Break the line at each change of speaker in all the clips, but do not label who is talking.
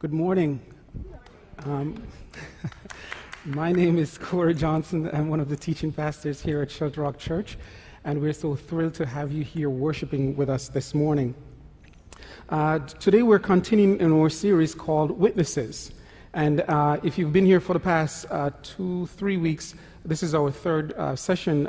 Good morning. My name is Corey Johnson. I'm one of the teaching pastors here at Shelter Rock Church, and we're so thrilled to have you here worshiping with us this morning. Today we're continuing in our series called Witnesses. And if you've been here for the past 2-3 weeks, this is our third session.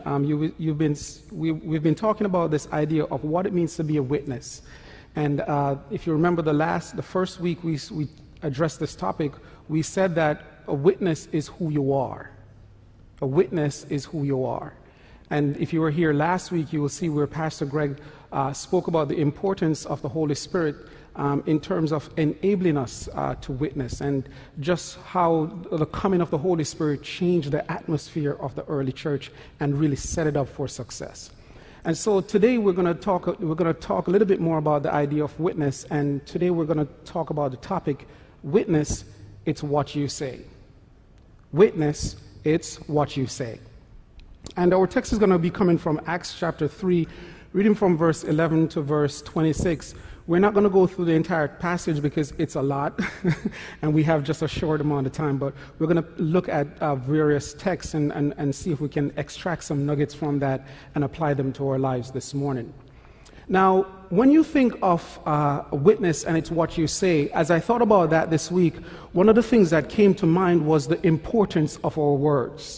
We've been talking about this idea of what it means to be a witness. And if you remember the first week we addressed this topic, we said that a witness is who you are. A witness is who you are. And if you were here last week, you will see where Pastor Greg spoke about the importance of the Holy Spirit in terms of enabling us to witness, and just how the coming of the Holy Spirit changed the atmosphere of the early church and really set it up for success. And so today we're going to talk a little bit more about the idea of witness, and today we're going to talk about the topic, witness, it's what you say. Witness, it's what you say. And our text is going to be coming from Acts chapter 3, reading from verse 11 to verse 26. We're not going to go through the entire passage because it's a lot, and we have just a short amount of time, but we're going to look at various texts and see if we can extract some nuggets from that and apply them to our lives this morning. Now, when you think of a witness and it's what you say, as I thought about that this week, one of the things that came to mind was the importance of our words.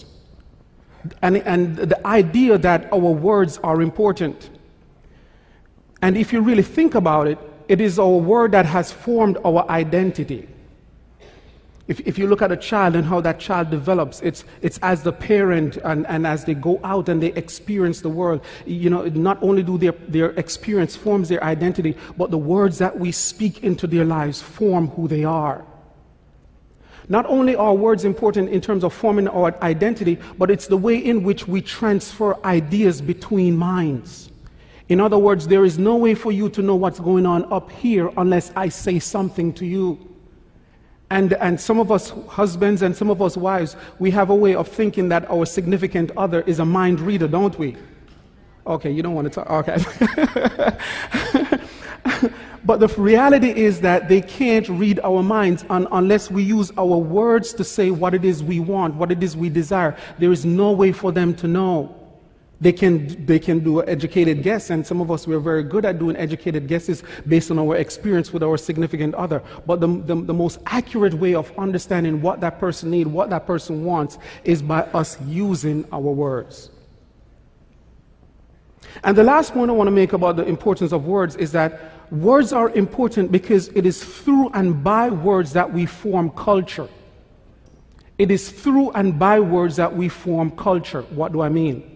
And the idea that our words are important. And if you really think about it, it is our word that has formed our identity. If you look at a child and how that child develops, it's as the parent and as they go out and they experience the world, not only do their experience forms their identity, but the words that we speak into their lives form who they are. Not only are words important in terms of forming our identity, but it's the way in which we transfer ideas between minds. In other words, there is no way for you to know what's going on up here unless I say something to you. And some of us husbands and some of us wives, we have a way of thinking that our significant other is a mind reader, don't we? Okay, you don't want to talk. Okay. But the reality is that they can't read our minds unless we use our words to say what it is we want, what it is we desire. There is no way for them to know. They can do an educated guess, and some of us, we're very good at doing educated guesses based on our experience with our significant other. But the most accurate way of understanding what that person needs, what that person wants, is by us using our words. And the last point I want to make about the importance of words is that words are important because it is through and by words that we form culture. It is through and by words that we form culture. What do I mean?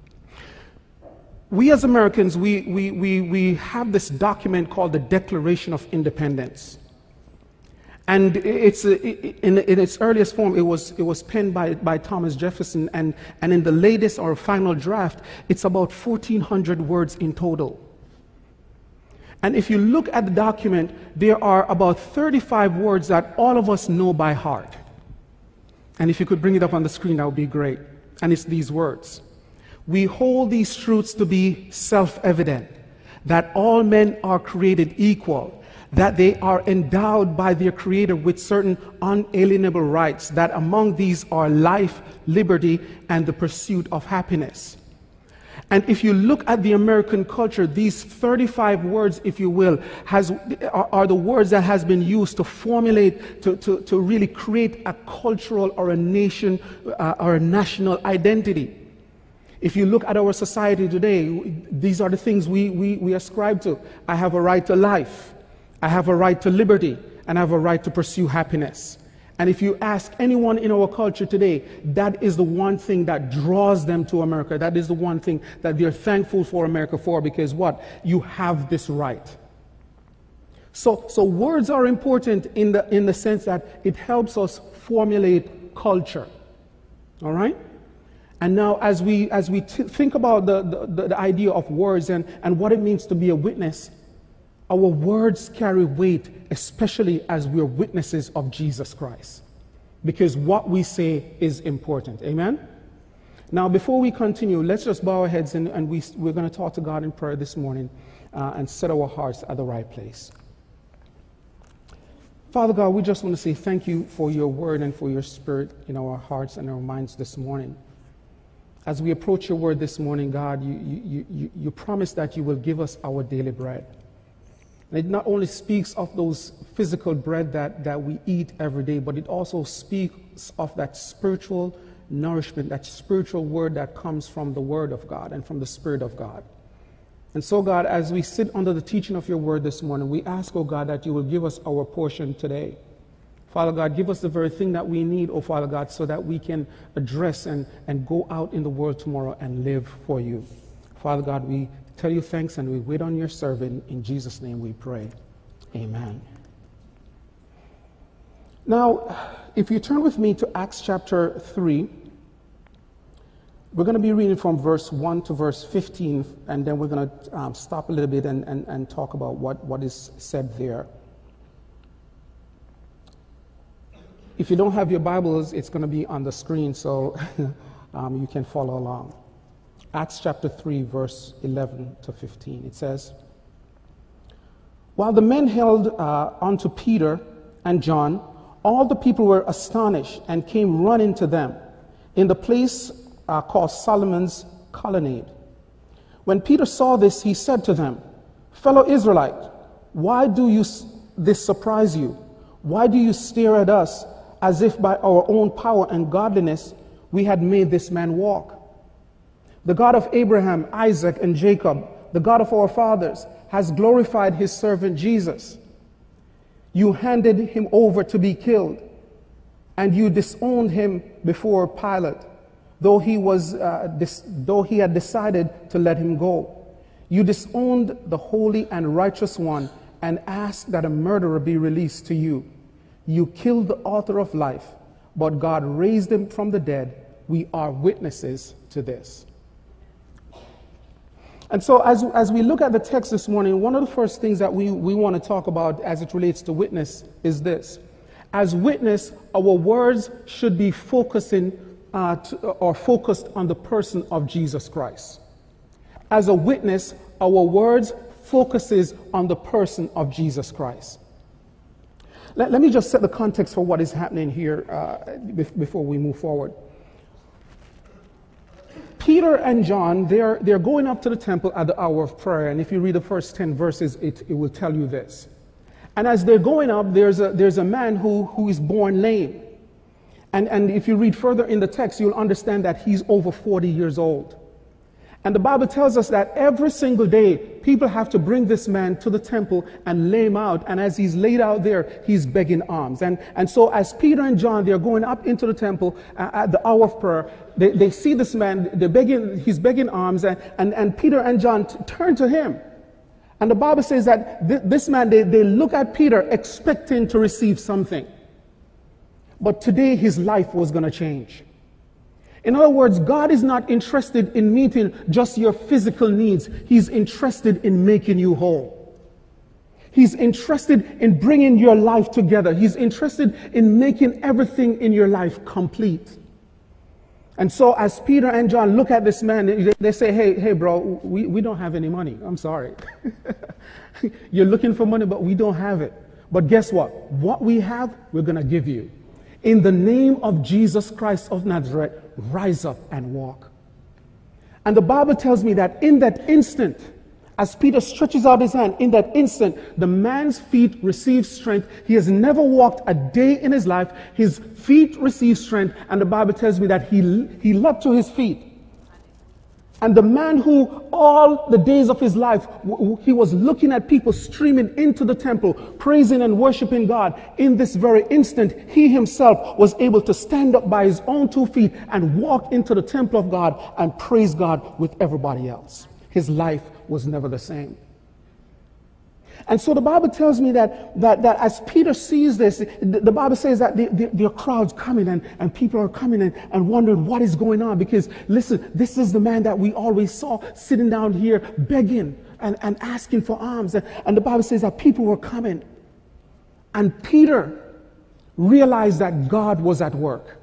We as Americans, we have this document called the Declaration of Independence. And in its earliest form, it was penned by Thomas Jefferson, and in the latest or final draft, it's about 1,400 words in total. And if you look at the document, there are about 35 words that all of us know by heart. And if you could bring it up on the screen, that would be great. And it's these words. We hold these truths to be self-evident, that all men are created equal, that they are endowed by their Creator with certain unalienable rights, that among these are life, liberty, and the pursuit of happiness. And if you look at the American culture, these 35 words, if you will, are the words that has been used to formulate, to really create a cultural or a nation or a national identity. If you look at our society today, these are the things we ascribe to. I have a right to life. I have a right to liberty. And I have a right to pursue happiness. And if you ask anyone in our culture today, that is the one thing that draws them to America. That is the one thing that they're thankful for America for, because what? You have this right. So words are important in the sense that it helps us formulate culture. All right? And now as we think about the idea of words and what it means to be a witness, our words carry weight, especially as we're witnesses of Jesus Christ. Because what we say is important. Amen? Now, before we continue, let's just bow our heads and we're going to talk to God in prayer this morning and set our hearts at the right place. Father God, we just want to say thank you for your word and for your spirit in our hearts and our minds this morning. As we approach your word this morning, God, you promise that you will give us our daily bread. And it not only speaks of those physical bread that we eat every day, but it also speaks of that spiritual nourishment, that spiritual word that comes from the word of God and from the Spirit of God. And so, God, as we sit under the teaching of your word this morning, we ask, oh God, that you will give us our portion today. Father God, give us the very thing that we need, oh Father God, so that we can address and go out in the world tomorrow and live for you. Father God, we tell you thanks and we wait on your servant. In Jesus' name we pray. Amen. Now, if you turn with me to Acts chapter 3, we're going to be reading from verse 1 to verse 15, and then we're going to stop a little bit and talk about what is said there. If you don't have your Bibles, it's going to be on the screen, so you can follow along. Acts chapter 3, verse 11 to 15. It says, "While the men held on to Peter and John, all the people were astonished and came running to them in the place called Solomon's Colonnade. When Peter saw this, he said to them, 'Fellow Israelite, why do this surprise you? Why do you stare at us as if by our own power and godliness we had made this man walk? The God of Abraham, Isaac, and Jacob, the God of our fathers, has glorified his servant Jesus. You handed him over to be killed, and you disowned him before Pilate, though he had decided to let him go. You disowned the holy and righteous one and asked that a murderer be released to you. You killed the author of life, but God raised him from the dead. We are witnesses to this.'" And so as we look at the text this morning, one of the first things that we want to talk about as it relates to witness is this. As witness, our words should be focused on the person of Jesus Christ. As a witness, our words focuses on the person of Jesus Christ. Let me just set the context for what is happening here before we move forward. Peter and John, they're going up to the temple at the hour of prayer, and if you read the first 10 verses, it will tell you this. And as they're going up, there's a man who is born lame. And if you read further in the text, you'll understand that he's over 40 years old. And the Bible tells us that every single day, people have to bring this man to the temple and lay him out. And as he's laid out there, he's begging alms. And so as Peter and John, they're going up into the temple at the hour of prayer, they see this man, he's begging alms, and Peter and John turn to him. And the Bible says that this man, they look at Peter expecting to receive something. But today his life was going to change. In other words, God is not interested in meeting just your physical needs. He's interested in making you whole. He's interested in bringing your life together. He's interested in making everything in your life complete. And so as Peter and John look at this man, they say, hey bro, we don't have any money. I'm sorry. You're looking for money, but we don't have it. But guess what? What we have, we're going to give you. In the name of Jesus Christ of Nazareth, rise up and walk. And the Bible tells me that in that instant, as Peter stretches out his hand, in that instant, the man's feet receive strength. He has never walked a day in his life. His feet receive strength. And the Bible tells me that he leapt to his feet. And the man who all the days of his life, he was looking at people streaming into the temple, praising and worshiping God. In this very instant, he himself was able to stand up by his own 2 feet and walk into the temple of God and praise God with everybody else. His life was never the same. And so the Bible tells me that as Peter sees this, the Bible says that there are crowds coming and people are coming and wondering what is going on. Because listen, this is the man that we always saw sitting down here begging and asking for alms. And the Bible says that people were coming. And Peter realized that God was at work.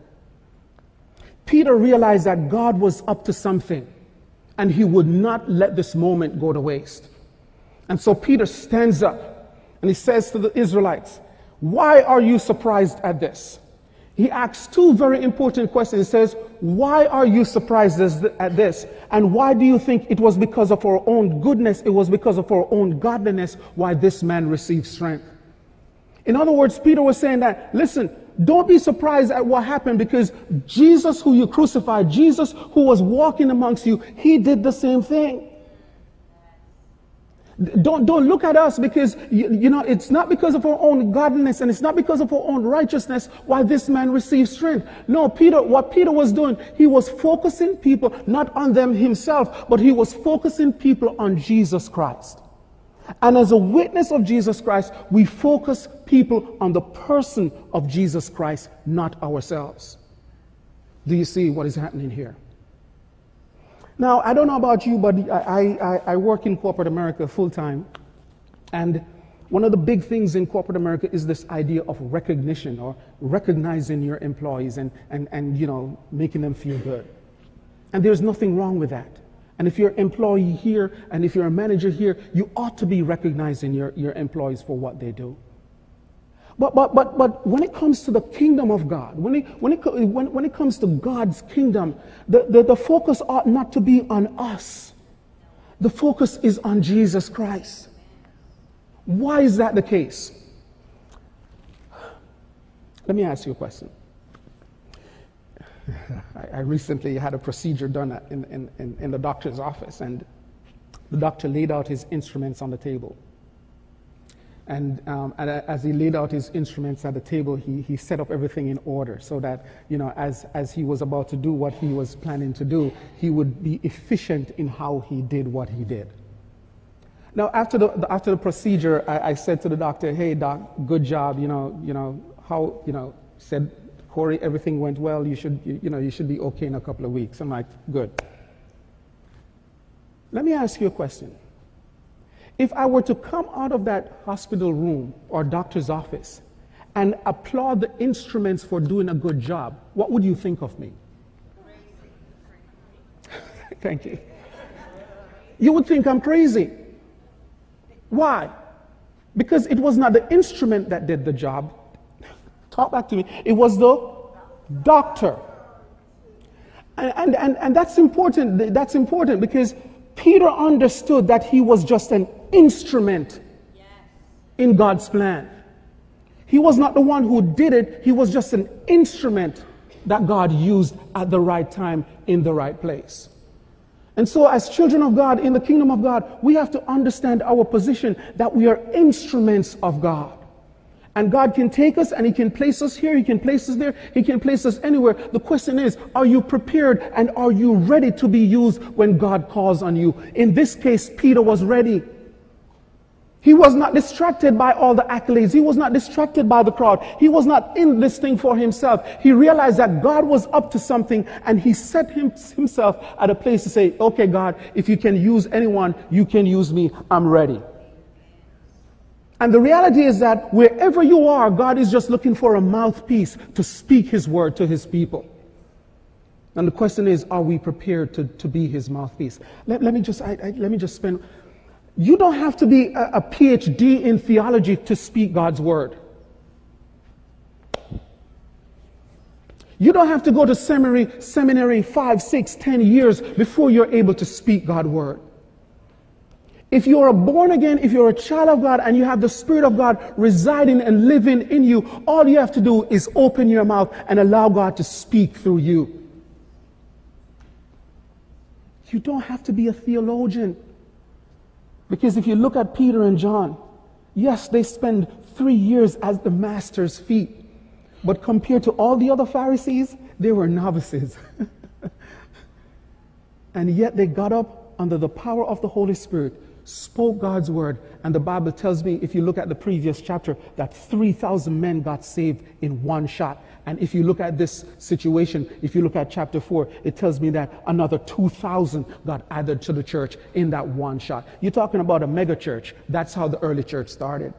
Peter realized that God was up to something. And he would not let this moment go to waste. And so Peter stands up and he says to the Israelites, Why are you surprised at this? He asks two very important questions. He says, why are you surprised at this? And why do you think it was because of our own goodness, it was because of our own godliness, why this man received strength? In other words, Peter was saying that, listen, don't be surprised at what happened, because Jesus who you crucified, Jesus who was walking amongst you, he did the same thing. Don't look at us, because you know it's not because of our own godliness and it's not because of our own righteousness why this man received strength. No, what Peter was doing, he was focusing people not on them himself, but he was focusing people on Jesus Christ. And as a witness of Jesus Christ, we focus people on the person of Jesus Christ, not ourselves. Do you see what is happening here? Now, I don't know about you, but I work in corporate America full time. And one of the big things in corporate America is this idea of recognition, or recognizing your employees and you know, making them feel good. And there's nothing wrong with that. And if you're an employee here and if you're a manager here, you ought to be recognizing your employees for what they do. But when it comes to the kingdom of God, when it comes to God's kingdom, the focus ought not to be on us. The focus is on Jesus Christ. Why is that the case? Let me ask you a question. I recently had a procedure done in the doctor's office, and the doctor laid out his instruments on the table. And as he laid out his instruments at the table, he set up everything in order so that, you know, as he was about to do what he was planning to do, he would be efficient in how he did what he did. Now, after the procedure, I said to the doctor, "Hey, doc, good job. Said Corey, everything went well. You should be okay in a couple of weeks." I'm like, "Good." Let me ask you a question. If I were to come out of that hospital room or doctor's office and applaud the instruments for doing a good job, what would you think of me? Thank you. You would think I'm crazy. Why? Because it was not the instrument that did the job. Talk back to me. It was the doctor. And that's important. That's important because Peter understood that he was just an instrument in God's plan. He was not the one who did it. He was just an instrument that God used at the right time in the right place. And so as children of God in the kingdom of God, we have to understand our position that we are instruments of God. And God can take us and He can place us here, He can place us there, He can place us anywhere. The question is, are you prepared and are you ready to be used when God calls on you? In this case, Peter was ready. He was not distracted by all the accolades. He was not distracted by the crowd. He was not in this thing for himself. He realized that God was up to something and he set himself at a place to say, okay, God, if you can use anyone, you can use me. I'm ready. And the reality is that wherever you are, God is just looking for a mouthpiece to speak His word to His people. And the question is, are we prepared to be His mouthpiece? Let me just spend... You don't have to be a PhD in theology to speak God's word. You don't have to go to seminary 5, 6, 10 years before you're able to speak God's word. If you're a born again, if you're a child of God and you have the Spirit of God residing and living in you, all you have to do is open your mouth and allow God to speak through you. You don't have to be a theologian. Because if you look at Peter and John, yes, they spend 3 years at the Master's feet. But compared to all the other Pharisees, they were novices. And yet they got up under the power of the Holy Spirit, spoke God's word, and the Bible tells me, if you look at the previous chapter, that 3,000 men got saved in one shot. And if you look at this situation, if you look at chapter 4, it tells me that another 2,000 got added to the church in that one shot. You're talking about a mega church. That's how the early church started.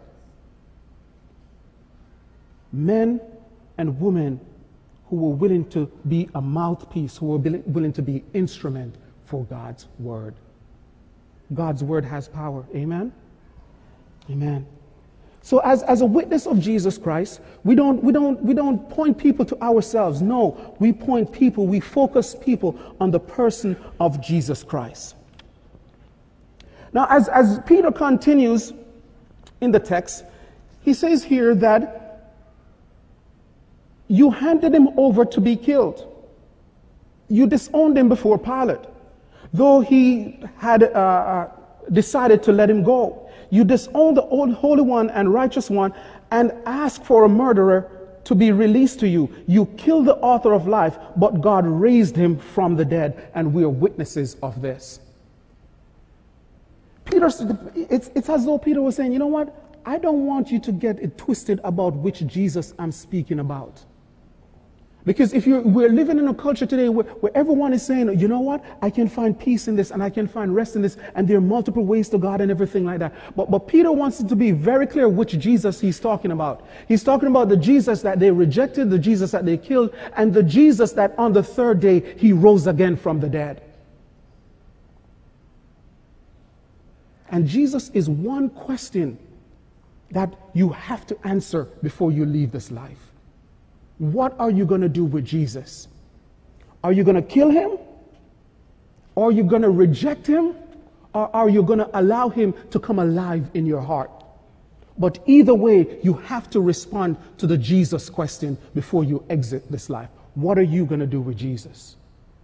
Men and women who were willing to be a mouthpiece, who were willing to be instrument for God's word. God's word has power. Amen? Amen. So as a witness of Jesus Christ, we don't point people to ourselves. No, we focus people on the person of Jesus Christ. Now, as Peter continues in the text, he says here that you handed him over to be killed. You disowned him before Pilate, though he had decided to let him go. You disowned the Holy One and Righteous One and asked for a murderer to be released to you. You killed the author of life, but God raised him from the dead, and we are witnesses of this. It's as though Peter was saying, you know what? I don't want you to get it twisted about which Jesus I'm speaking about. Because we're living in a culture today where everyone is saying, you know what, I can find peace in this and I can find rest in this, and there are multiple ways to God and everything like that. But Peter wants it to be very clear which Jesus he's talking about. He's talking about the Jesus that they rejected, the Jesus that they killed, and the Jesus that on the third day he rose again from the dead. And Jesus is one question that you have to answer before you leave this life. What are you going to do with Jesus? Are you going to kill him? Or are you going to reject him? Or are you going to allow him to come alive in your heart? But either way, you have to respond to the Jesus question before you exit this life. What are you going to do with Jesus?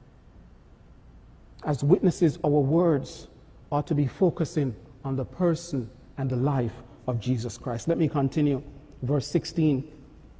As witnesses, our words ought to be focusing on the person and the life of Jesus Christ. Let me continue. Verse 16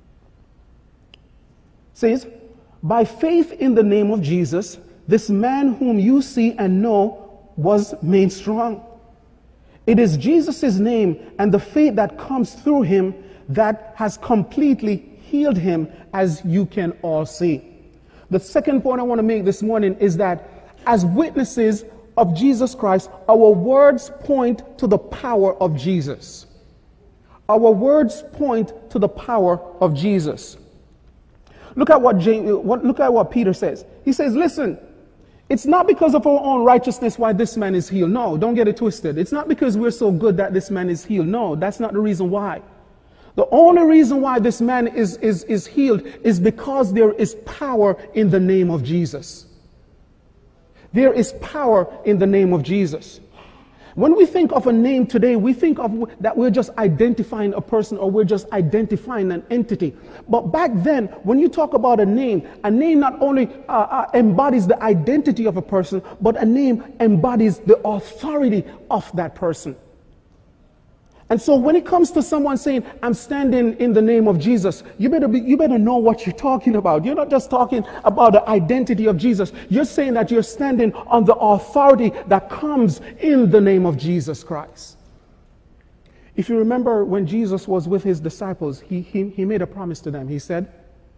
says, by faith in the name of Jesus, this man whom you see and know was made strong. It is Jesus' name and the faith that comes through him that has completely healed him, as you can all see. The second point I want to make this morning is that as witnesses of Jesus Christ, our words point to the power of Jesus. Our words point to the power of Jesus. Look at what Peter says. He says, listen, it's not because of our own righteousness why this man is healed. No, don't get it twisted. It's not because we're so good that this man is healed. No, that's not the reason why. The only reason why this man is healed is because there is power in the name of Jesus. There is power in the name of Jesus. When we think of a name today, we think of that we're just identifying a person or we're just identifying an entity. But back then, when you talk about a name not only embodies the identity of a person, but a name embodies the authority of that person. And so when it comes to someone saying, I'm standing in the name of Jesus, you better know what you're talking about. You're not just talking about the identity of Jesus. You're saying that you're standing on the authority that comes in the name of Jesus Christ. If you remember when Jesus was with his disciples, he made a promise to them. He said,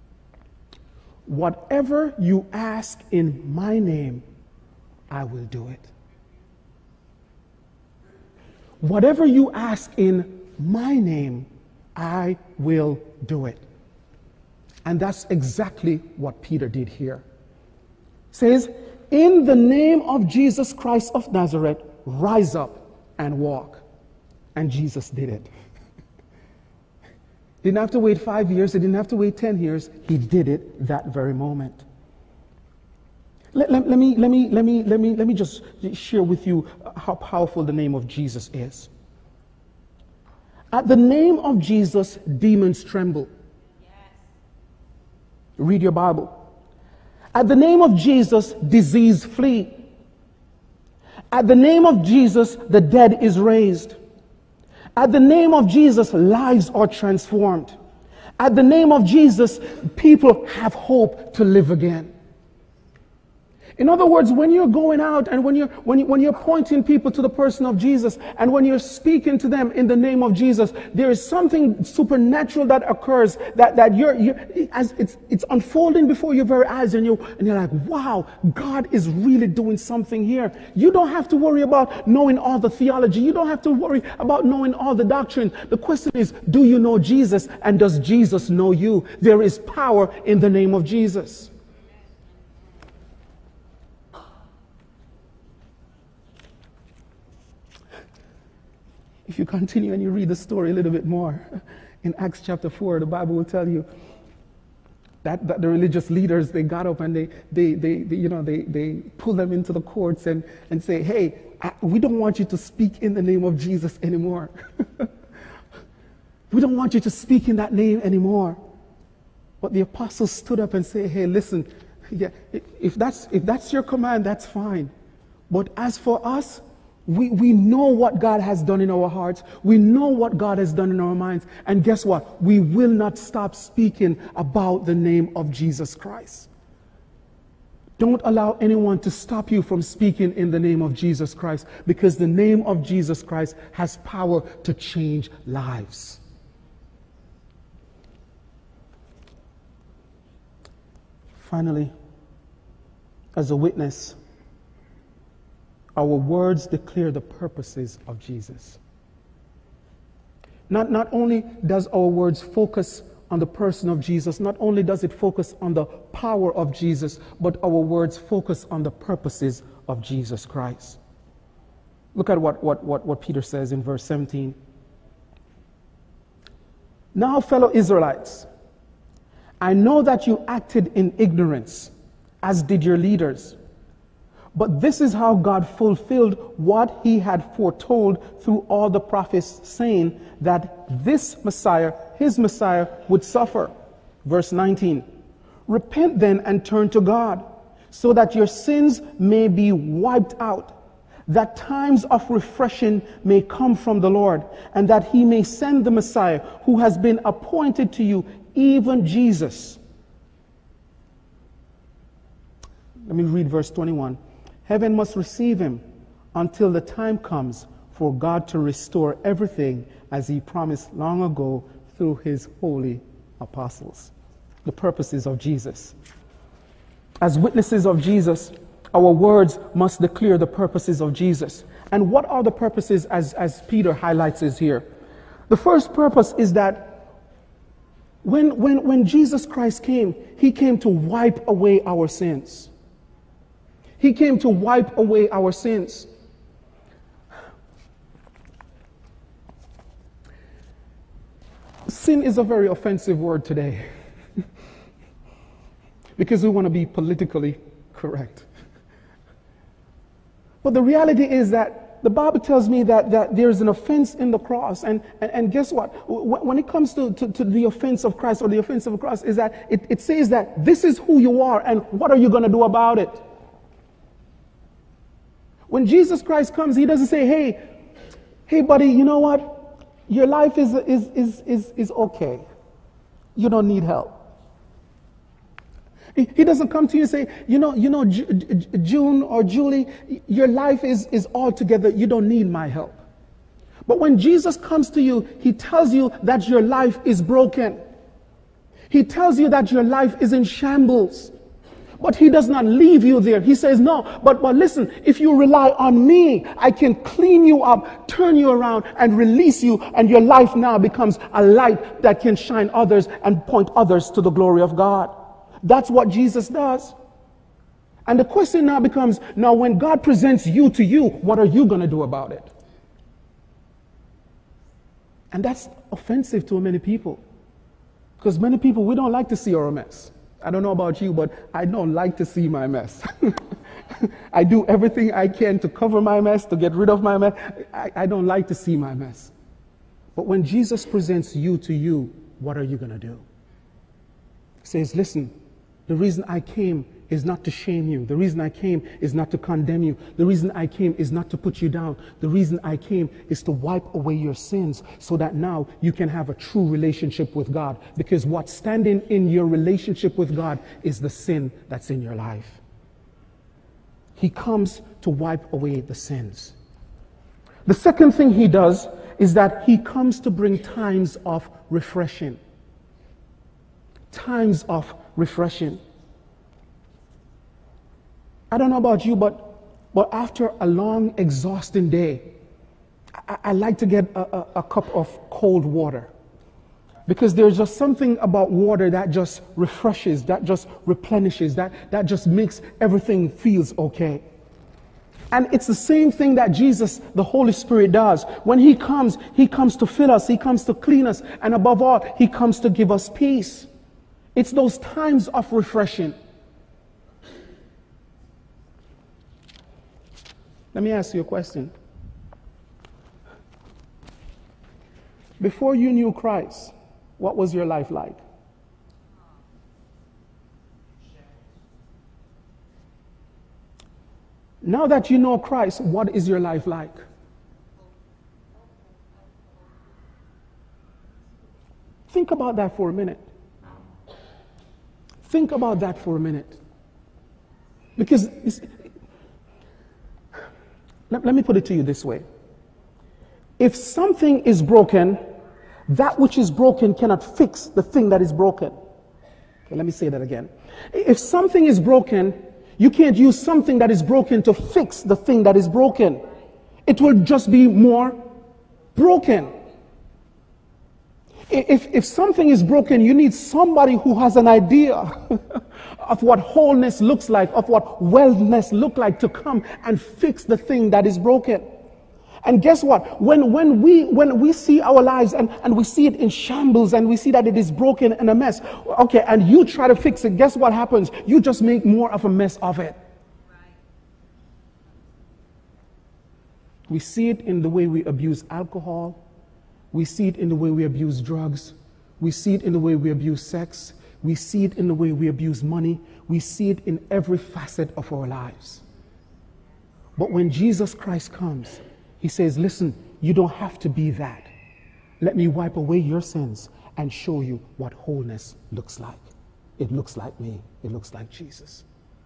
whatever you ask in my name, I will do it. Whatever you ask in my name, I will do it. And that's exactly what Peter did here. It says, in the name of Jesus Christ of Nazareth, rise up and walk. And Jesus did it. Didn't have to wait 5 years. He didn't have to wait 10 years. He did it that very moment. Let me just share with you how powerful the name of Jesus is. At the name of Jesus, demons tremble. Yes. Read your Bible. At the name of Jesus, disease flee. At the name of Jesus, the dead is raised. At the name of Jesus, lives are transformed. At the name of Jesus, people have hope to live again. In other words, when you're going out and when you're pointing people to the person of Jesus and when you're speaking to them in the name of Jesus, there is something supernatural that occurs that you're as it's unfolding before your very eyes, and you're like, wow, God is really doing something here. You don't have to worry about knowing all the theology. You don't have to worry about knowing all the doctrine. The question is, do you know Jesus, and does Jesus know you? There is power in the name of Jesus. If you continue and you read the story a little bit more, in Acts chapter 4, the Bible will tell you that the religious leaders, they got up and they pull them into the courts and say, hey, we don't want you to speak in the name of Jesus anymore. We don't want you to speak in that name anymore. But the apostles stood up and said, hey, listen, yeah, if that's your command, that's fine. But as for us, we know what God has done in our hearts. We know what God has done in our minds. And guess what? We will not stop speaking about the name of Jesus Christ. Don't allow anyone to stop you from speaking in the name of Jesus Christ, because the name of Jesus Christ has power to change lives. Finally, as a witness, our words declare the purposes of Jesus. Not only does our words focus on the person of Jesus, not only does it focus on the power of Jesus, but our words focus on the purposes of Jesus Christ. Look at what Peter says in verse 17. Now, fellow Israelites, I know that you acted in ignorance, as did your leaders. But this is how God fulfilled what he had foretold through all the prophets, saying that this Messiah, his Messiah, would suffer. Verse 19. Repent then and turn to God, so that your sins may be wiped out, that times of refreshing may come from the Lord, and that he may send the Messiah who has been appointed to you, even Jesus. Let me read verse 21. Heaven must receive him until the time comes for God to restore everything as he promised long ago through his holy apostles. The purposes of Jesus. As witnesses of Jesus, our words must declare the purposes of Jesus. And what are the purposes as Peter highlights is here? The first purpose is that when Jesus Christ came, he came to wipe away our sins. He came to wipe away our sins. Sin is a very offensive word today because we want to be politically correct. But the reality is that the Bible tells me that there's an offense in the cross. And guess what? When it comes to the offense of Christ, or the offense of the cross, is that it says that this is who you are and what are you going to do about it? When Jesus Christ comes, he doesn't say, hey buddy, you know what? Your life is okay. You don't need help. He doesn't come to you and say, you know, June or Julie, your life is all together. You don't need my help. But when Jesus comes to you, he tells you that your life is broken. He tells you that your life is in shambles. But he does not leave you there. He says, no, but listen, if you rely on me, I can clean you up, turn you around, and release you, and your life now becomes a light that can shine others and point others to the glory of God. That's what Jesus does. And the question now becomes, now when God presents you to you, what are you going to do about it? And that's offensive to many people. Because many people, we don't like to see our mess. I don't know about you, but I don't like to see my mess. I do everything I can to cover my mess, to get rid of my mess. I don't like to see my mess. But when Jesus presents you to you, what are you going to do? He says, listen, the reason I came is not to shame you. The reason I came is not to condemn you. The reason I came is not to put you down. The reason I came is to wipe away your sins so that now you can have a true relationship with God. Because what's standing in your relationship with God is the sin that's in your life. He comes to wipe away the sins. The second thing he does is that he comes to bring times of refreshing. Times of refreshing. I don't know about you, but after a long, exhausting day, I like to get a cup of cold water. Because there's just something about water that just refreshes, that just replenishes, that just makes everything feels okay. And it's the same thing that Jesus, the Holy Spirit, does. When He comes to fill us, He comes to clean us, and above all, He comes to give us peace. It's those times of refreshing. Let me ask you a question. Before you knew Christ, what was your life like? Now that you know Christ, what is your life like? Think about that for a minute. Think about that for a minute. Because, let me put it to you this way. If something is broken, that which is broken cannot fix the thing that is broken. Okay, let me say that again. If something is broken, you can't use something that is broken to fix the thing that is broken. It will just be more broken. If something is broken, you need somebody who has an idea of what wholeness looks like, of what wellness looks like, to come and fix the thing that is broken. And guess what? When we see our lives and we see it in shambles and we see that it is broken and a mess, okay, and you try to fix it, guess what happens? You just make more of a mess of it. We see it in the way we abuse alcohol. We see it in the way we abuse drugs. We see it in the way we abuse sex. We see it in the way we abuse money. We see it in every facet of our lives. But when Jesus Christ comes, He says, listen, you don't have to be that. Let me wipe away your sins and show you what wholeness looks like. It looks like me. It looks like Jesus.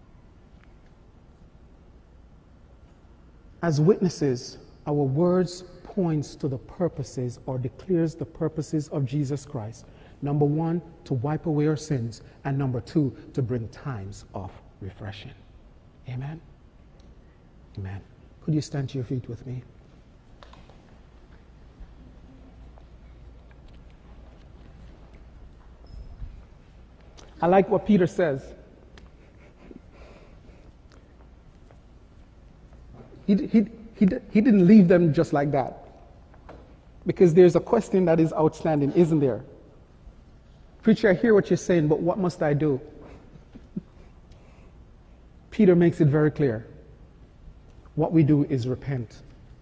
As witnesses, our words points to the purposes or declares the purposes of Jesus Christ. Number one, to wipe away our sins. And number two, to bring times of refreshing. Amen? Amen. Could you stand to your feet with me? I like what Peter says. He didn't leave them just like that. Because there's a question that is outstanding, isn't there? Preacher, I hear what you're saying, but what must I do? Peter makes it very clear. What we do is repent.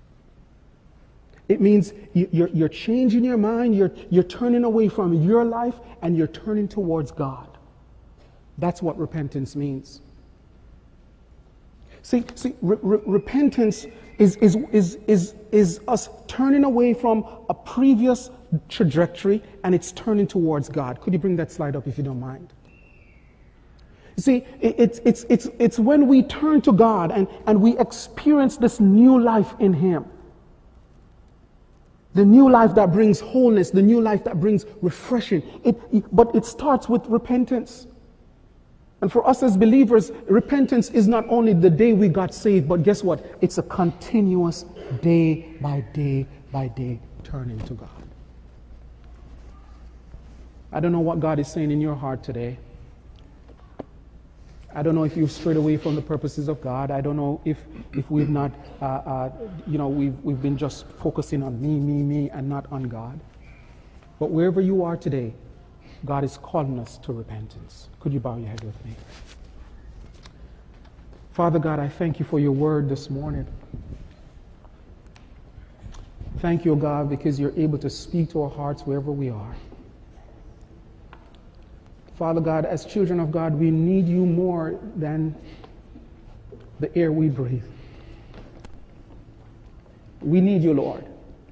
It means you're changing your mind, you're turning away from your life, and you're turning towards God. That's what repentance means. See, repentance is us turning away from a previous trajectory, and it's turning towards God. Could you bring that slide up if you don't mind? See, it's when we turn to God and we experience this new life in Him. The new life that brings wholeness, the new life that brings refreshing. But it starts with repentance. And for us as believers, repentance is not only the day we got saved, but guess what? It's a continuous day by day by day turning to God. I don't know what God is saying in your heart today. I don't know if you've strayed away from the purposes of God. I don't know if we've not, we've been just focusing on me, and not on God. But wherever you are today, God is calling us to repentance. Could you bow your head with me? Father God, I thank you for your word this morning. Thank you, God, because you're able to speak to our hearts wherever we are. Father God, as children of God, we need you more than the air we breathe. We need you, Lord.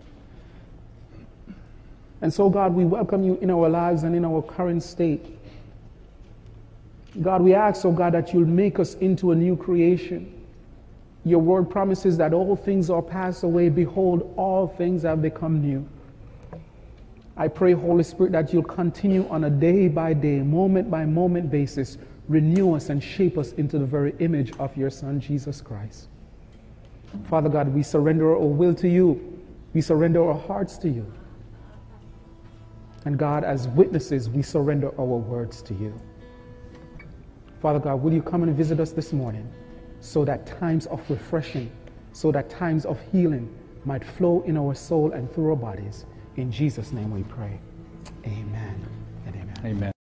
And so, God, we welcome you in our lives and in our current state. God, we ask, oh God, that you'll make us into a new creation. Your word promises that all things are passed away. Behold, all things have become new. I pray, Holy Spirit, that you'll continue on a day-by-day, moment-by-moment basis, renew us and shape us into the very image of your Son, Jesus Christ. Father God, we surrender our will to you. We surrender our hearts to you. And God, as witnesses, we surrender our words to you. Father God, will you come and visit us this morning? so that times of refreshing, so that times of healing might flow in our soul and through our bodies. In Jesus' name we pray. Amen and amen.
Amen.